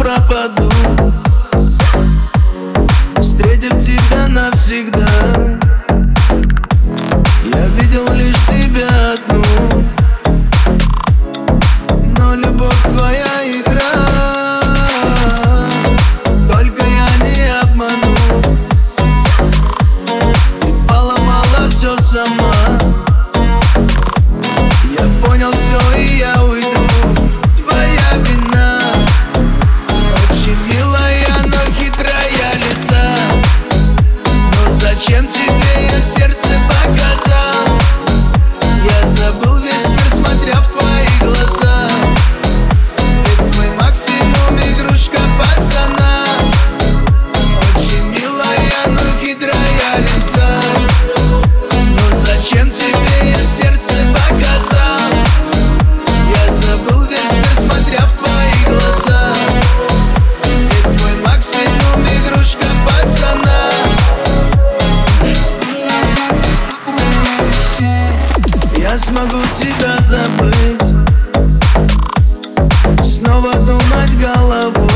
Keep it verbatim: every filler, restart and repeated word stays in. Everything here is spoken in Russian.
пропаду, встретив тебя навсегда. Я видел лишь тебя одну, но любовь твоя игра. Только я не обману, ты поломала все сама. Я понял все и я уйду, твоя вина. Очень милая, но хитрая лиса. Но зачем тебе я сердце показал? Я забыл весь мир, смотря в твои глаза. Ведь твой максимум игрушка пацана. Очень милая, но хитрая лиса. Но зачем тебе я сердце показал? Я забыл весь мир, смотря в твои глаза. Ведь твой максимум игрушка пацана. Я смогу тебя забыть, снова думать головой.